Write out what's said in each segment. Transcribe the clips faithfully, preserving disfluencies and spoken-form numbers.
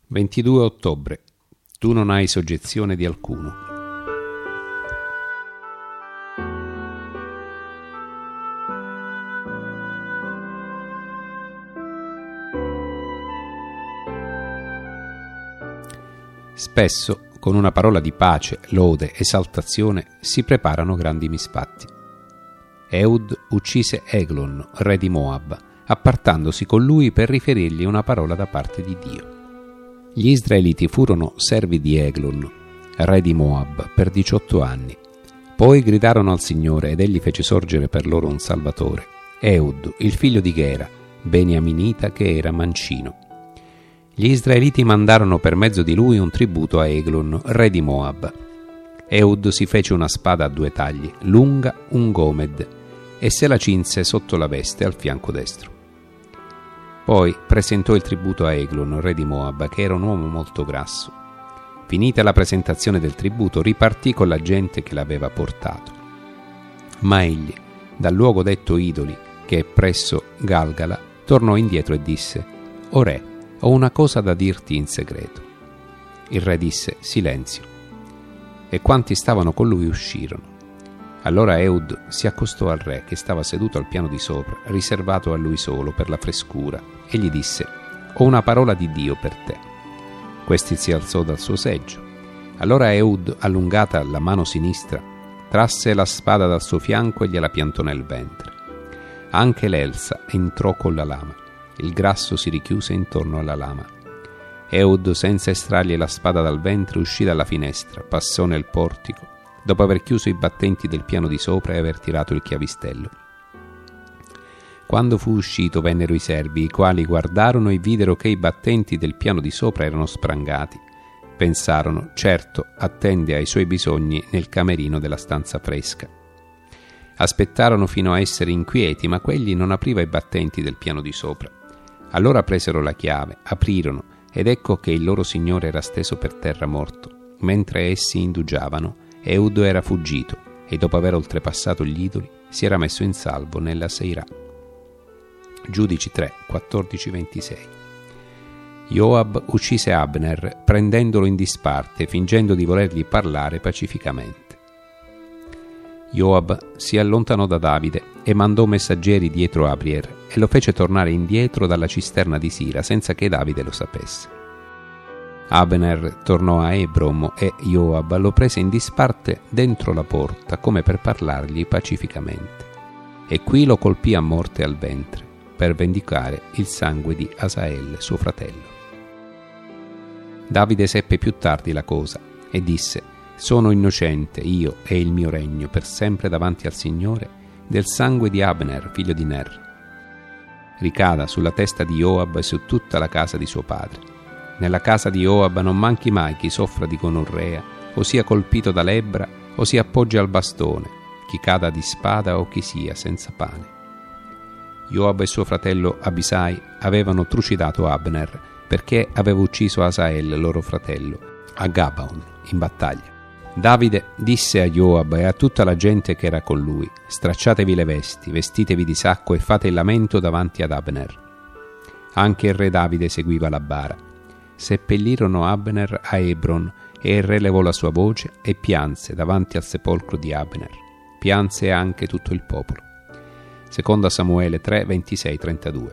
ventidue ottobre. Tu non hai soggezione di alcuno. Spesso, con una parola di pace, lode, esaltazione, si preparano grandi misfatti. Ehud uccise Eglon, re di Moab, appartandosi con lui per riferirgli una parola da parte di Dio. Gli israeliti furono servi di Eglon, re di Moab, per diciotto anni. Poi gridarono al Signore ed egli fece sorgere per loro un Salvatore, Ehud, il figlio di Gera, beniaminita che era mancino. Gli israeliti mandarono per mezzo di lui un tributo a Eglon, re di Moab. Ehud si fece una spada a due tagli, lunga un gomed, e se la cinse sotto la veste al fianco destro. Poi presentò il tributo a Eglon, re di Moab, che era un uomo molto grasso. Finita la presentazione del tributo, ripartì con la gente che l'aveva portato. Ma egli, dal luogo detto Idoli, che è presso Galgala, tornò indietro e disse: «O re, ho una cosa da dirti in segreto». Il re disse: «Silenzio». E quanti stavano con lui uscirono. Allora Ehud si accostò al re, che stava seduto al piano di sopra, riservato a lui solo per la frescura, e gli disse: «Ho una parola di Dio per te». Questi si alzò dal suo seggio. Allora Ehud, allungata la mano sinistra, trasse la spada dal suo fianco e gliela piantò nel ventre. Anche l'elsa entrò con la lama. Il grasso si richiuse intorno alla lama. Ehud, senza estrargli la spada dal ventre, uscì dalla finestra, passò nel portico, dopo aver chiuso i battenti del piano di sopra e aver tirato il chiavistello. Quando fu uscito vennero i servi, i quali guardarono e videro che i battenti del piano di sopra erano sprangati. Pensarono: certo, attende ai suoi bisogni nel camerino della stanza fresca. Aspettarono fino a essere inquieti, ma quegli non apriva i battenti del piano di sopra. Allora presero la chiave, aprirono, ed ecco che il loro signore era steso per terra morto. Mentre essi indugiavano, Ehud era fuggito e dopo aver oltrepassato gli idoli si era messo in salvo nella Seirà. Giudici tre, quattordici ventisei. Joab uccise Abner prendendolo in disparte, fingendo di volergli parlare pacificamente. Joab si allontanò da Davide e mandò messaggeri dietro Abrier e lo fece tornare indietro dalla cisterna di Sira senza che Davide lo sapesse. Abner tornò a Ebrom e Joab lo prese in disparte dentro la porta come per parlargli pacificamente, e qui lo colpì a morte al ventre per vendicare il sangue di Asael, suo fratello. Davide seppe più tardi la cosa e disse: «Sono innocente, io e il mio regno, per sempre davanti al Signore, del sangue di Abner, figlio di Ner. Ricada sulla testa di Joab e su tutta la casa di suo padre. Nella casa di Joab non manchi mai chi soffra di gonorrea, o sia colpito da lebbra, o si appoggi al bastone, chi cada di spada o chi sia senza pane». Joab e suo fratello Abisai avevano trucidato Abner perché aveva ucciso Asael, loro fratello, a Gabaon, in battaglia. Davide disse a Joab e a tutta la gente che era con lui: «Stracciatevi le vesti, vestitevi di sacco e fate il lamento davanti ad Abner». Anche il re Davide seguiva la bara. Seppellirono Abner a Ebron e il re levò la sua voce e pianse davanti al sepolcro di Abner. Pianse anche tutto il popolo. Seconda Samuele tre, ventisei trentadue.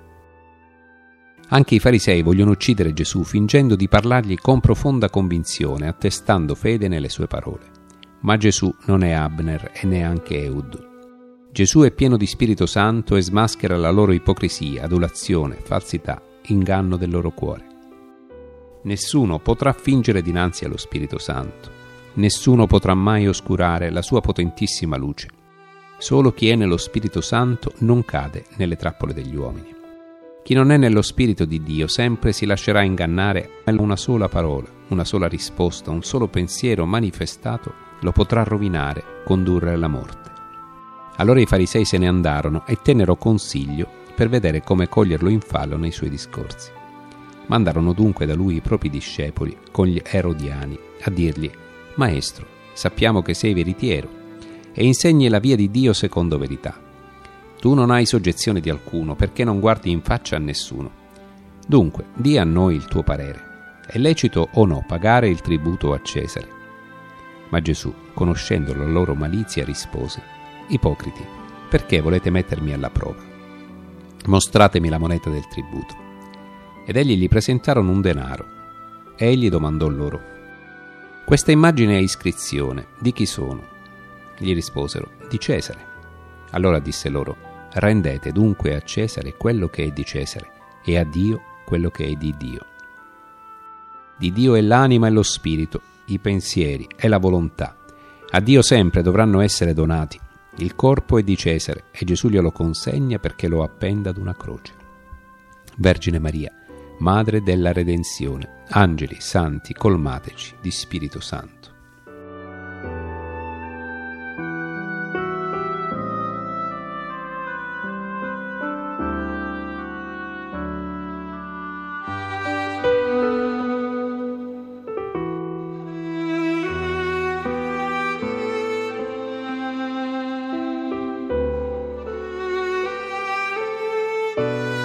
Anche i farisei vogliono uccidere Gesù fingendo di parlargli con profonda convinzione, attestando fede nelle sue parole. Ma Gesù non è Abner e neanche Ehud. Gesù è pieno di Spirito Santo e smaschera la loro ipocrisia, adulazione, falsità, inganno del loro cuore. Nessuno potrà fingere dinanzi allo Spirito Santo. Nessuno potrà mai oscurare la sua potentissima luce. Solo chi è nello Spirito Santo non cade nelle trappole degli uomini. Chi non è nello Spirito di Dio sempre si lascerà ingannare da una sola parola, una sola risposta, un solo pensiero manifestato lo potrà rovinare, condurre alla morte. Allora i farisei se ne andarono e tennero consiglio per vedere come coglierlo in fallo nei suoi discorsi. Mandarono dunque da lui i propri discepoli con gli erodiani a dirgli: «Maestro, sappiamo che sei veritiero e insegni la via di Dio secondo verità. Tu non hai soggezione di alcuno perché non guardi in faccia a nessuno. Dunque, di a noi il tuo parere. È lecito o no pagare il tributo a Cesare? Ma Gesù, conoscendo la loro malizia, rispose: Ipocriti, perché volete mettermi alla prova? Mostratemi la moneta del tributo. Ed egli gli presentarono un denaro. E egli domandò loro: questa immagine e iscrizione di chi sono? Gli risposero: di Cesare. Allora disse loro: rendete dunque a Cesare quello che è di Cesare e a Dio quello che è di Dio. Di Dio è l'anima e lo spirito, i pensieri e la volontà. A Dio sempre dovranno essere donati. Il corpo è di Cesare e Gesù glielo consegna perché lo appenda ad una croce. Vergine Maria, Madre della Redenzione, angeli, santi, colmateci di Spirito Santo. Thank you.